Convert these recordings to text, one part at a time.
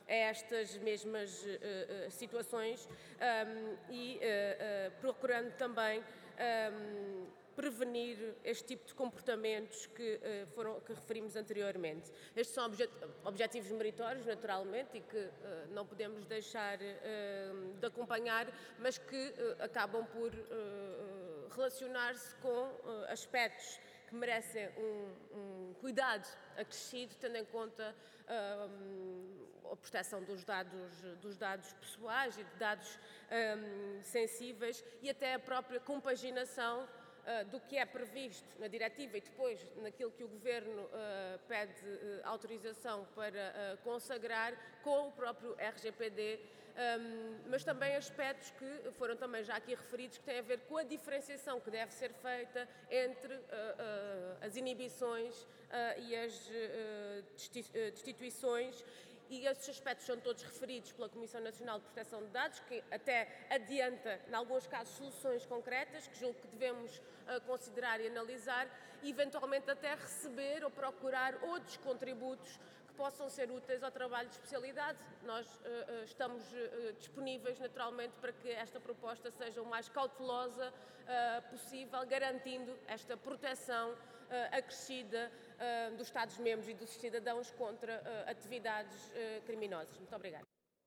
a estas mesmas situações e procurando também prevenir este tipo de comportamentos que referimos anteriormente. Estes são objetivos meritórios, naturalmente, e que não podemos deixar de acompanhar, mas que acabam por relacionar-se com aspectos que merecem um cuidado acrescido, tendo em conta a proteção dos dados pessoais e de dados sensíveis e até a própria compaginação do que é previsto na diretiva e depois naquilo que o Governo pede autorização para consagrar com o próprio RGPD, mas também aspectos que foram também já aqui referidos, que têm a ver com a diferenciação que deve ser feita entre as inibições e as destituições. E esses aspectos são todos referidos pela Comissão Nacional de Proteção de Dados, que até adianta, em alguns casos, soluções concretas, que julgo que devemos considerar e analisar, e eventualmente até receber ou procurar outros contributos que possam ser úteis ao trabalho de especialidade. Nós estamos disponíveis, naturalmente, para que esta proposta seja o mais cautelosa possível, garantindo esta proteção acrescida dos Estados-membros e dos cidadãos contra atividades criminosas. Muito obrigada.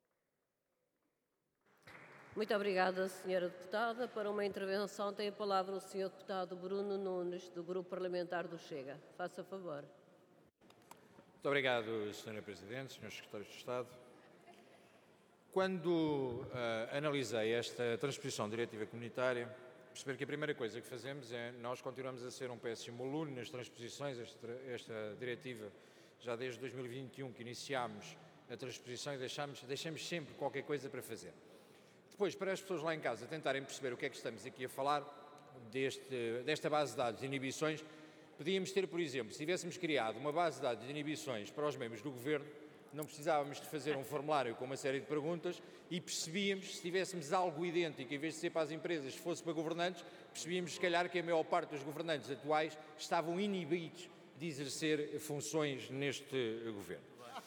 Muito obrigada, Sra. Deputada. Para uma intervenção tem a palavra o Sr. Deputado Bruno Nunes, do Grupo Parlamentar do Chega. Faça favor. Muito obrigado, Sra. Presidente, Srs. Secretários de Estado. Quando analisei esta transposição da diretiva comunitária, perceber que a primeira coisa que fazemos é, nós continuamos a ser um péssimo aluno nas transposições. Esta diretiva, já desde 2021 que iniciámos a transposição e deixamos sempre qualquer coisa para fazer. Depois, para as pessoas lá em casa tentarem perceber o que é que estamos aqui a falar, desta base de dados de inibições, podíamos ter, por exemplo, se tivéssemos criado uma base de dados de inibições para os membros do Governo, não precisávamos de fazer um formulário com uma série de perguntas e percebíamos, se tivéssemos algo idêntico, em vez de ser para as empresas, fosse para governantes, percebíamos, se calhar, que a maior parte dos governantes atuais estavam inibidos de exercer funções neste Governo.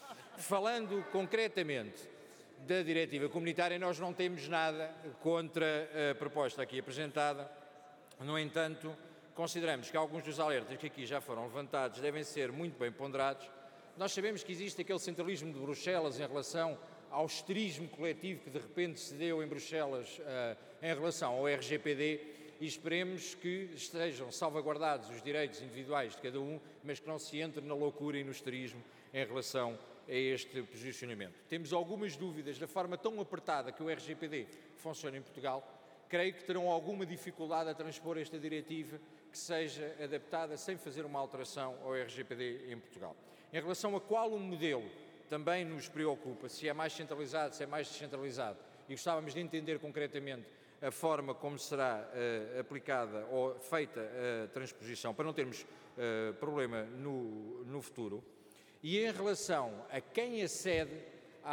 Falando concretamente da diretiva comunitária, nós não temos nada contra a proposta aqui apresentada. No entanto, consideramos que alguns dos alertas que aqui já foram levantados devem ser muito bem ponderados. Nós sabemos que existe aquele centralismo de Bruxelas em relação ao histerismo coletivo que de repente se deu em Bruxelas em relação ao RGPD, e esperemos que estejam salvaguardados os direitos individuais de cada um, mas que não se entre na loucura e no histerismo em relação a este posicionamento. Temos algumas dúvidas da forma tão apertada que o RGPD funciona em Portugal. Creio que terão alguma dificuldade a transpor esta diretiva que seja adaptada sem fazer uma alteração ao RGPD em Portugal. Em relação a qual o modelo também nos preocupa, se é mais centralizado, se é mais descentralizado, e gostávamos de entender concretamente a forma como será aplicada ou feita a transposição, para não termos problema no futuro. E em relação a quem acede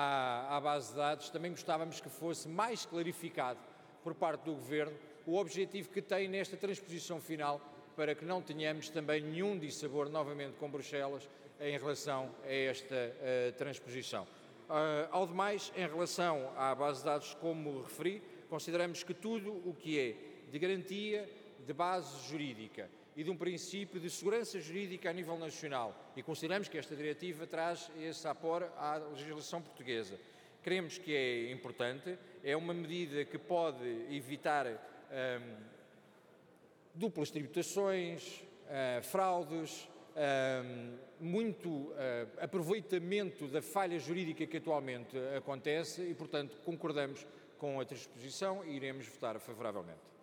à base de dados, também gostávamos que fosse mais clarificado por parte do Governo o objetivo que tem nesta transposição final, para que não tenhamos também nenhum dissabor novamente com Bruxelas em relação a esta transposição. Ao demais, em relação à base de dados, como referi, consideramos que tudo o que é de garantia de base jurídica e de um princípio de segurança jurídica a nível nacional, e consideramos que esta diretiva traz esse apor à legislação portuguesa. Creemos que é importante, é uma medida que pode evitar duplas tributações, fraudes, muito aproveitamento da falha jurídica que atualmente acontece e, portanto, concordamos com a transposição e iremos votar favoravelmente.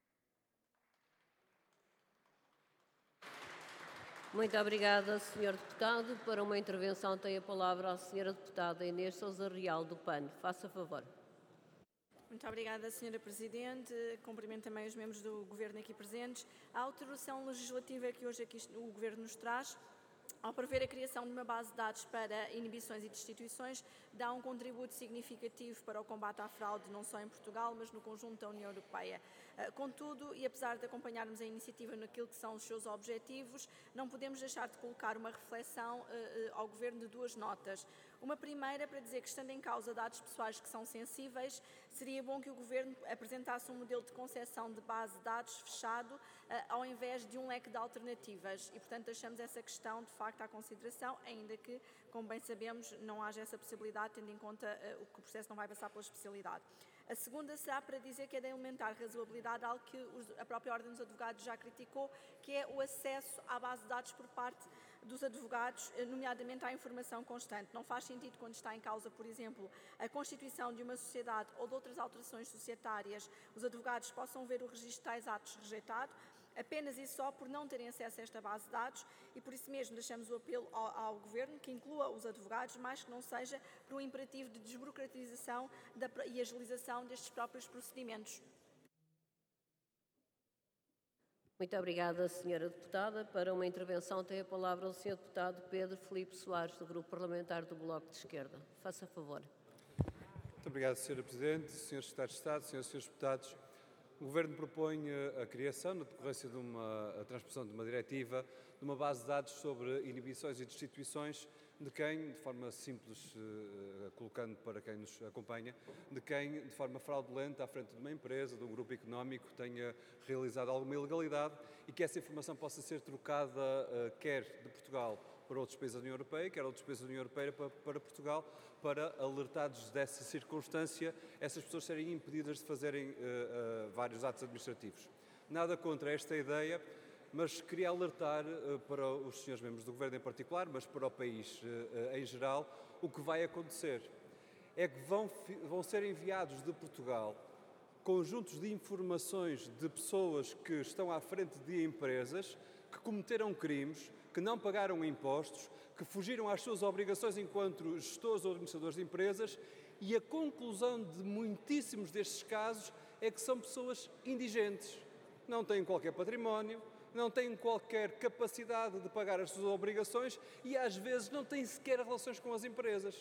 Muito obrigada, Sr. Deputado. Para uma intervenção tem a palavra a Sra. Deputada Inês Sousa Real, do PAN. Faça favor. Muito obrigada, Sra. Presidente. Cumprimento também os membros do Governo aqui presentes. A alteração legislativa que hoje aqui o Governo nos traz, ao prever a criação de uma base de dados para inibições e destituições, dá um contributo significativo para o combate à fraude, não só em Portugal, mas no conjunto da União Europeia. Contudo, e apesar de acompanharmos a iniciativa naquilo que são os seus objetivos, não podemos deixar de colocar uma reflexão ao Governo de duas notas. Uma primeira para dizer que, estando em causa dados pessoais que são sensíveis, seria bom que o Governo apresentasse um modelo de concessão de base de dados fechado, ao invés de um leque de alternativas. E, portanto, deixamos essa questão, de facto, à consideração, ainda que, como bem sabemos, não haja essa possibilidade, tendo em conta que o processo não vai passar pela especialidade. A segunda será para dizer que é de elementar razoabilidade, algo que a própria Ordem dos Advogados já criticou, que é o acesso à base de dados por parte dos advogados, nomeadamente à informação constante. Não faz sentido, quando está em causa, por exemplo, a constituição de uma sociedade ou de outras alterações societárias, os advogados possam ver o registro de tais atos rejeitado, apenas e só por não terem acesso a esta base de dados, e por isso mesmo deixamos o apelo ao Governo que inclua os advogados, mais que não seja por um imperativo de desburocratização e agilização destes próprios procedimentos. Muito obrigada, Sra. Deputada. Para uma intervenção tem a palavra o Sr. Deputado Pedro Filipe Soares, do Grupo Parlamentar do Bloco de Esquerda. Faça favor. Muito obrigado, Sra. Presidente, Srs. Secretários de Estado, Srs. e Srs. Deputados. O Governo propõe a criação, na decorrência de a transposição de uma diretiva, de uma base de dados sobre inibições e destituições de quem, de forma simples, colocando para quem nos acompanha, de quem, de forma fraudulenta, à frente de uma empresa, de um grupo económico, tenha realizado alguma ilegalidade e que essa informação possa ser trocada, quer de Portugal para outros países da União Europeia, quer outros países da União Europeia para Portugal, para, alertados dessa circunstância, essas pessoas serem impedidas de fazerem vários atos administrativos. Nada contra esta ideia, mas queria alertar para os senhores membros do Governo em particular, mas para o país em geral, o que vai acontecer. É que vão ser enviados de Portugal conjuntos de informações de pessoas que estão à frente de empresas que cometeram crimes, que não pagaram impostos, que fugiram às suas obrigações enquanto gestores ou administradores de empresas, e a conclusão de muitíssimos destes casos é que são pessoas indigentes, não têm qualquer património, não têm qualquer capacidade de pagar as suas obrigações e às vezes não têm sequer relações com as empresas.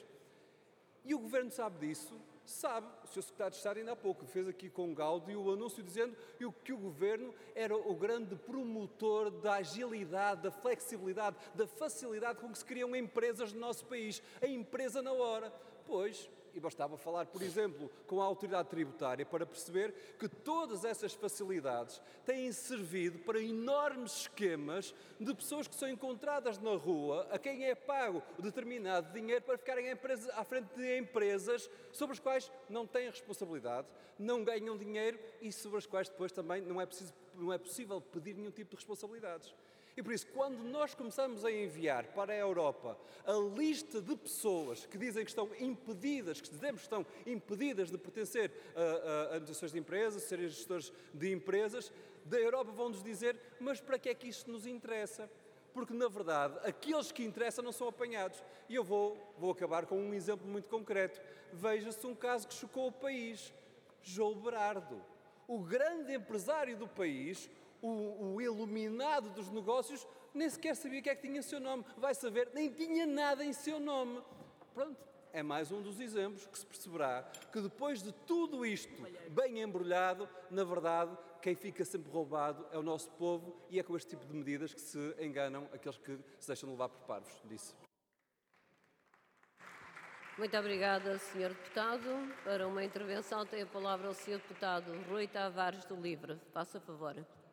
E o Governo sabe disso, sabe. O Sr. Secretário de Estado ainda há pouco fez aqui com Gáudio o anúncio dizendo que o Governo era o grande promotor da agilidade, da flexibilidade, da facilidade com que se criam empresas no nosso país. A empresa na hora. Pois, e bastava falar, por exemplo, com a autoridade tributária para perceber que todas essas facilidades têm servido para enormes esquemas de pessoas que são encontradas na rua, a quem é pago determinado dinheiro para ficarem à frente de empresas sobre as quais não têm responsabilidade, não ganham dinheiro e sobre as quais depois também não é possível pedir nenhum tipo de responsabilidades. E por isso, quando nós começamos a enviar para a Europa a lista de pessoas que dizem que estão impedidas, que dizemos que estão impedidas de pertencer a administrações de empresas, serem gestores de empresas, da Europa vão-nos dizer, mas para que é que isto nos interessa? Porque, na verdade, aqueles que interessam não são apanhados. E eu vou acabar com um exemplo muito concreto. Veja-se um caso que chocou o país. João Berardo, o grande empresário do país, o iluminado dos negócios, nem sequer sabia o que é que tinha em seu nome. Vai saber, nem tinha nada em seu nome. Pronto, é mais um dos exemplos que se perceberá que depois de tudo isto bem embrulhado, na verdade, quem fica sempre roubado é o nosso povo e é com este tipo de medidas que se enganam aqueles que se deixam levar por parvos, disse. Muito obrigada, Sr. Deputado. Para uma intervenção tem a palavra o Sr. Deputado Rui Tavares do LIVRE. Faça favor.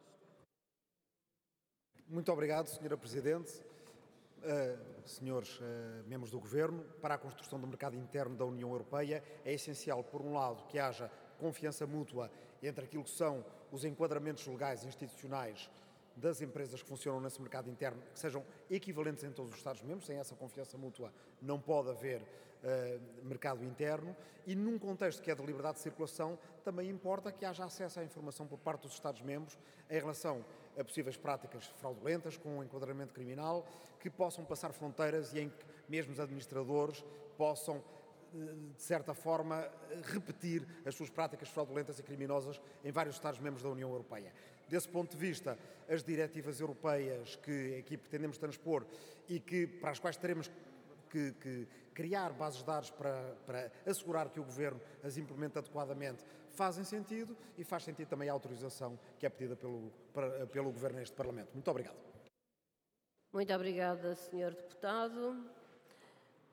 Muito obrigado, Sra. Presidente. Senhores membros do Governo, para a construção do mercado interno da União Europeia é essencial, por um lado, que haja confiança mútua entre aquilo que são os enquadramentos legais e institucionais das empresas que funcionam nesse mercado interno, que sejam equivalentes em todos os Estados-membros. Sem essa confiança mútua não pode haver mercado interno, e num contexto que é de liberdade de circulação também importa que haja acesso à informação por parte dos Estados-membros em relação a possíveis práticas fraudulentas com um enquadramento criminal que possam passar fronteiras e em que mesmo os administradores possam, de certa forma, repetir as suas práticas fraudulentas e criminosas em vários Estados-membros da União Europeia. Desse ponto de vista, as diretivas europeias que aqui pretendemos transpor e para as quais teremos que criar bases de dados para assegurar que o Governo as implemente adequadamente fazem sentido, e faz sentido também a autorização que é pedida pelo Governo neste Parlamento. Muito obrigado. Muito obrigada, Sr. Deputado.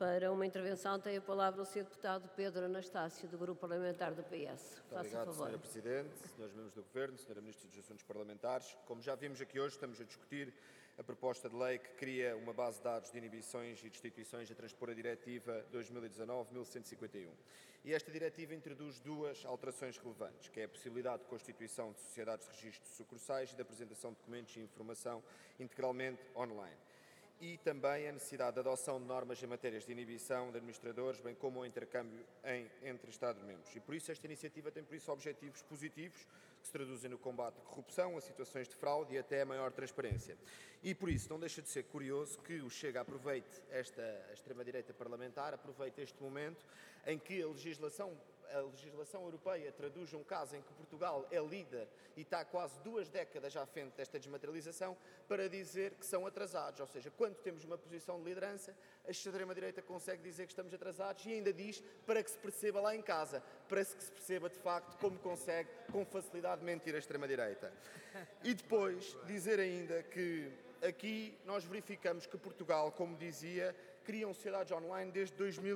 Para uma intervenção tem a palavra o Sr. Deputado Pedro Anastácio, do Grupo Parlamentar do PS. Muito Faça obrigado, favor. Sra. Presidente, Srs. Membros do Governo, Sra. Ministra dos Assuntos Parlamentares. Como já vimos aqui hoje, estamos a discutir a proposta de lei que cria uma base de dados de inibições e destituições a transpor a Diretiva 2019-1151. E esta Diretiva introduz duas alterações relevantes, que é a possibilidade de constituição de sociedades de registro de sucursais e de apresentação de documentos e informação integralmente online. E também a necessidade de adoção de normas em matérias de inibição de administradores, bem como o intercâmbio entre Estados-membros. E por isso esta iniciativa tem por isso objetivos positivos, que se traduzem no combate à corrupção, a situações de fraude e até a maior transparência. E por isso não deixa de ser curioso que o Chega aproveite a extrema-direita parlamentar, aproveite este momento em que a legislação europeia traduz um caso em que Portugal é líder e está quase 2 décadas à frente desta desmaterialização para dizer que são atrasados. Ou seja, quando temos uma posição de liderança, a extrema-direita consegue dizer que estamos atrasados e ainda diz para que se perceba lá em casa, para que se perceba de facto como consegue com facilidade mentir a extrema-direita. E depois dizer ainda que aqui nós verificamos que Portugal, como dizia, criam sociedades online desde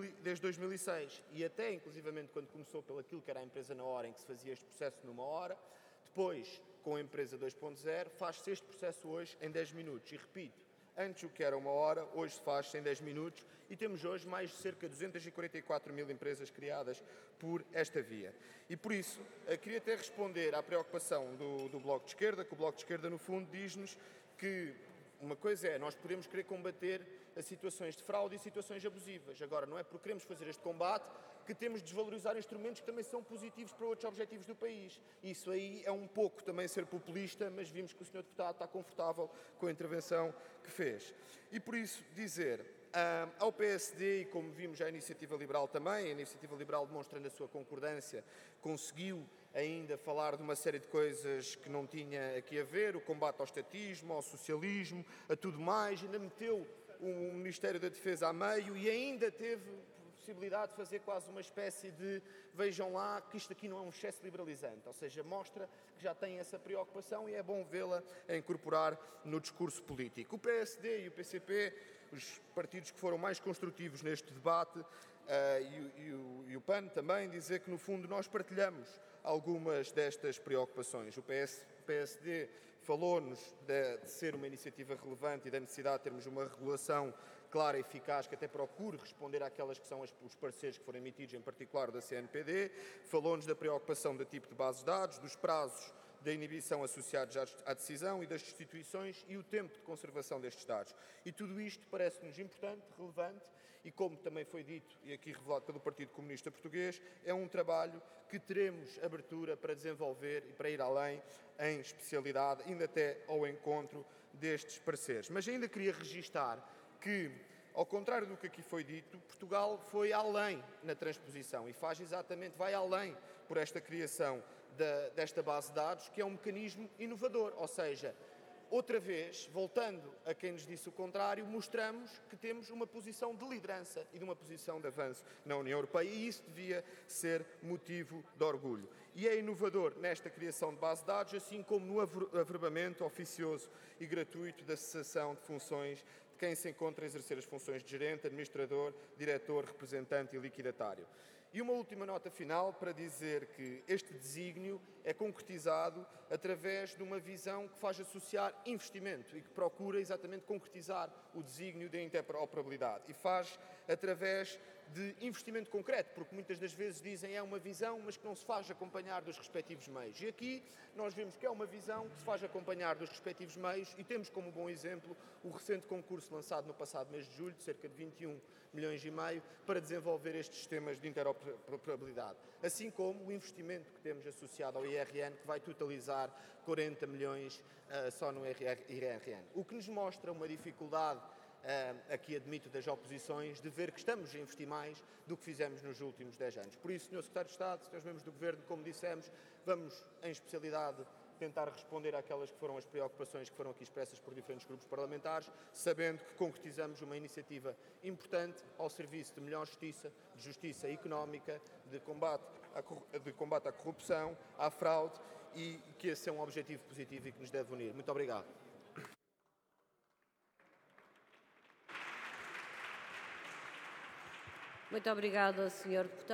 2006 e até, inclusivamente, quando começou pelo aquilo que era a empresa na hora, em que se fazia este processo numa hora, depois, com a empresa 2.0, faz-se este processo hoje em 10 minutos. E repito, antes o que era 1 hora, hoje se faz em 10 minutos e temos hoje mais de cerca de 244 mil empresas criadas por esta via. E por isso, queria até responder à preocupação do Bloco de Esquerda, que o Bloco de Esquerda, no fundo, diz-nos que uma coisa é, nós podemos querer combater as situações de fraude e situações abusivas. Agora, não é porque queremos fazer este combate que temos de desvalorizar instrumentos que também são positivos para outros objetivos do país. Isso aí é um pouco também ser populista, mas vimos que o Sr. Deputado está confortável com a intervenção que fez. E por isso dizer ao PSD, e como vimos a Iniciativa Liberal também, a Iniciativa Liberal demonstrando a sua concordância, conseguiu ainda falar de uma série de coisas que não tinha aqui a ver, o combate ao estatismo, ao socialismo, a tudo mais, ainda meteu o Ministério da Defesa a meio e ainda teve possibilidade de fazer quase uma espécie de vejam lá que isto aqui não é um excesso liberalizante, ou seja, mostra que já tem essa preocupação e é bom vê-la a incorporar no discurso político. O PSD e o PCP, os partidos que foram mais construtivos neste debate, e o PAN também, dizer que no fundo nós partilhamos algumas destas preocupações. O PSD falou-nos de ser uma iniciativa relevante e da necessidade de termos uma regulação clara e eficaz que até procure responder àquelas que são os pareceres que foram emitidos, em particular da CNPD. Falou-nos da preocupação do tipo de bases de dados, dos prazos da inibição associados à decisão e das destituições e o tempo de conservação destes dados. E tudo isto parece-nos importante, relevante e, como também foi dito e aqui revelado pelo Partido Comunista Português, é um trabalho que teremos abertura para desenvolver e para ir além em especialidade, ainda até ao encontro destes pareceres. Mas ainda queria registar que, ao contrário do que aqui foi dito, Portugal foi além na transposição e vai além por esta criação desta base de dados, que é um mecanismo inovador, ou seja, outra vez, voltando a quem nos disse o contrário, mostramos que temos uma posição de liderança e de uma posição de avanço na União Europeia e isso devia ser motivo de orgulho. E é inovador nesta criação de base de dados, assim como no averbamento oficioso e gratuito da cessação de funções de quem se encontra a exercer as funções de gerente, administrador, diretor, representante e liquidatário. E uma última nota final para dizer que este desígnio é concretizado através de uma visão que faz associar investimento e que procura exatamente concretizar o desígnio da interoperabilidade. E faz através de investimento concreto, porque muitas das vezes dizem é uma visão, mas que não se faz acompanhar dos respectivos meios. E aqui nós vemos que é uma visão que se faz acompanhar dos respectivos meios e temos como bom exemplo o recente concurso lançado no passado mês de julho, de cerca de 21 milhões e meio, para desenvolver estes sistemas de interoperabilidade. Assim como o investimento que temos associado ao IRN, que vai totalizar 40 milhões só no IRN. O que nos mostra uma dificuldade, aqui admito, das oposições, de ver que estamos a investir mais do que fizemos nos últimos 10 anos. Por isso, Sr. Secretário de Estado, Srs. Membros do Governo, como dissemos, vamos, em especialidade, tentar responder àquelas que foram as preocupações que foram aqui expressas por diferentes grupos parlamentares, sabendo que concretizamos uma iniciativa importante ao serviço de melhor justiça, de justiça económica, de combate à corrupção, à fraude e que esse é um objetivo positivo e que nos deve unir. Muito obrigado. Muito obrigada, Sr. Deputado.